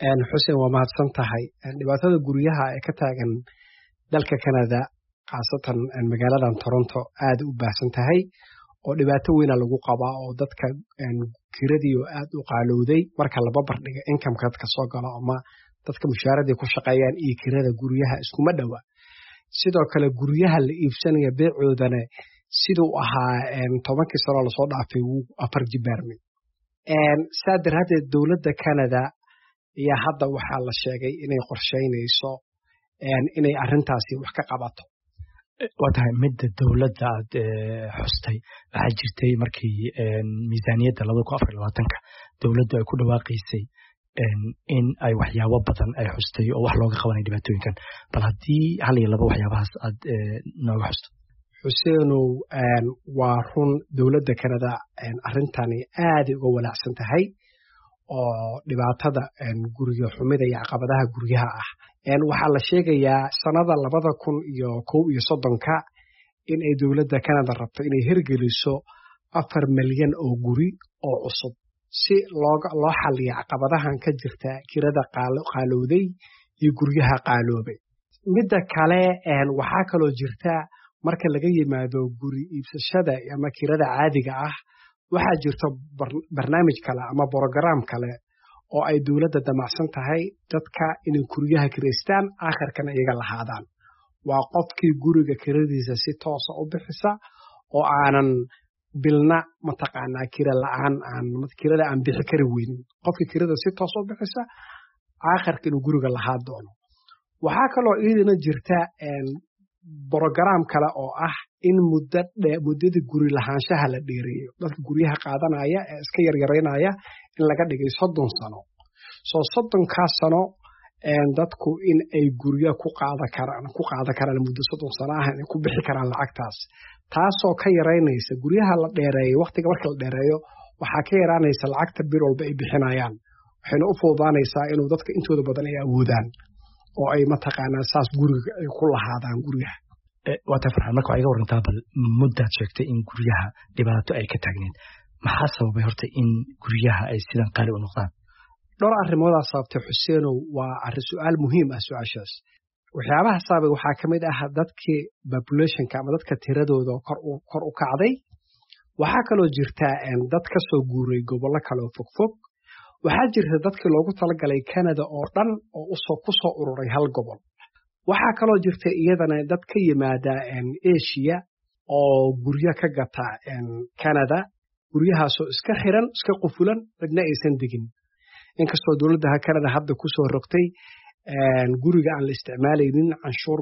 xuseen waa mahadsan tahay dhibaatada guryaha ee ka taagan dalka Canada khaasatan magaaladan Toronto aad u baahsan tahay oo dhibaato weyn lagu qabaa oo dadka kiradii aad u qaalowday marka la barbar dhigo income-ka dadka soo gala ama dadka mushaaradii ku shaqeeyaan iyo kirada guryaha iskuma dhawa sidoo kale guryaha la iibsanayo beecoodana sidoo ahaa 10 sano la soo dhaafay uu afar jibaarmay saadaradeed dawladda Canada iyo hadda waxaa la sheegay inay qorsheynayso inay arintaasi wax ka qabato wadahay midda dawladda aad xustay waxa jirtay markii miisaaniyadda 2024 dawladdu ay ku dhawaaqaysay in ay waxyaabo badan ay xustay oo wax looga qabanay dhibaatooyinkan bal haddii hal iyo laba waxyaabahaas aad nooga xusto xuseenow waa run dawladda Canada arintani aad uga walaacsan tahay oo dhibaatada guriga xumida iyo caqabadaha guryaha ah waxaa la sheegayaa sanada 2031 in ay dawladda Canada rabto inay hirgeliso 4 milyan oo guri oo cusub si loo xalliyo caqabadahan ka jirta kirada qaalowday iyo guryaha qaaloobay midda kale waxaa kaloo jirta marka laga yimaado guri iibsashada ama kirada caadiga ah waxaa jirta barnaamij kale ama program kale oo ay dawladda damacsan tahay dadka inay guryaha kireystaan aakhirkana iyaga lahaadaan waa qofkii guriga kiradiisa si toos ah u bixisa oo aanan bilna mataqaanaa kira la'aan kirada aan bixi kari weynin qofkii kirada si toos u bixisa aakhirka inuu guriga lahaa doono waxaa kaloo iyadana jirta program kale oo ah in muddada guri lahaanshaha la dheereeyo dadka guryaha qaadanaya ee iska yaryareynaya in laga dhigay 30 sano soo 30 sano dadku in ay gurya ku qaadan karaan muddo 30 sano ah in ku bixi karaan lacagtaas taasoo ka yareynaysa guryaha la dheereeyo waqtiga marka la dheereeyo waxa ka yaraanaysa lacagta bir walba ay bixinayaan waxayna u fududaanaysaa inuu dadka intooda badan ay awoodaan oo ay mataqaanaa saas guriga ay ku lahaadaan guryaha waata farxan marka iga warantaa bal muddaad sheegtay in guryaha dhibaato ay ka taagneed maxaa sababay horta in guryaha ay sidan qaali u noqdaan dhowr arrimood sababtay xuseenow waa arrin su'aal muhiim ah su'aashaas waxyaabaha sababay waxaa ka mid ah dadkii populationka ama dadka tiradooda kor u kacday waxaa kaloo jirta dad ka soo guuray gobollo kale oo fogfog waxaa jirta dadkii loogu talagalay Canada oo dhan oo ku soo ururay hal gobol waxaa kaloo jirta iyadana dad ka yimaada Asia oo guryo ka gata Canada guryahaasoo iska xiran iska qufulan cidna aysan degin inkastoo dawladda Canada hadda ku soo rogtay guriga aan la isticmaalaynin canshuur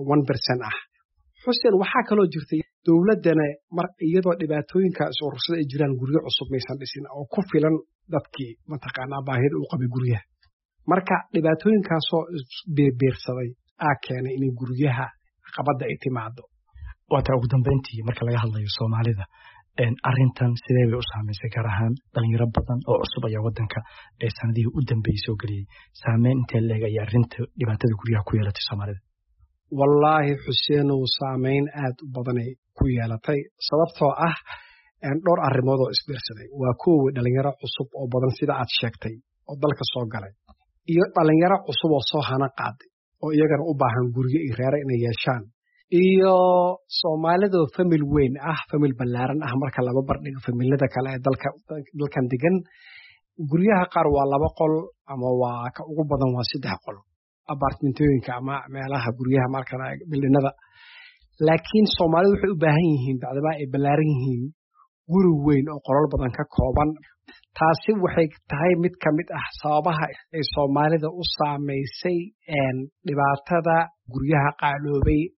1% ah xuseen waxaa kaloo jirta dawladdana mar iyadoo dhibaatooyinkaas urursada ay jiraan guryo cusub maysan dhisin oo ku filan dadkii mataqaanaa baahida u qabay guryaha marka dhibaatooyinkaasoo beersaday keenay in guryaha caqabada ay timaado waata ugu dambeyntii marka laga hadlayo Soomaalida arintan sidee bay u saameysay gaar ahaan dhalinyaro badan oo cusub ayaa wadanka ee sanadihii u dambeeyay soo galiyay saameyn intee leeg ay arinta dhibaatada guryaha ku yeelatay Soomaalida wallaahi xuseenow saameyn aad u badan ay ku yeelatay sababtoo ah dhowr arrimood oo isbiirsaday waa koow dhalinyaro cusub oo badan sida aad sheegtay oo dalka soo galay iyo dhalinyaro cusub oo soo hana qaaday oo iyagana u baahan guryo iyo reer inay yeeshaan iyo Soomaalida family weyn family ballaaran marka laba bardhigo familada kale ee dalkan degan guryaha qaar waa 2 qol ama waa ka ugu badan waa 3 qol apartmentooyinka ama meelaha guryaha marka bildinada laakiin Soomaalidu waxay u baahan yihiin bacdaba ay ballaaran yihiin guri weyn oo qolal badan ka kooban taasi waxay tahay mid ka mid ah sababaha ay Soomaalida u saameysay dhibaatada guryaha qaaloobay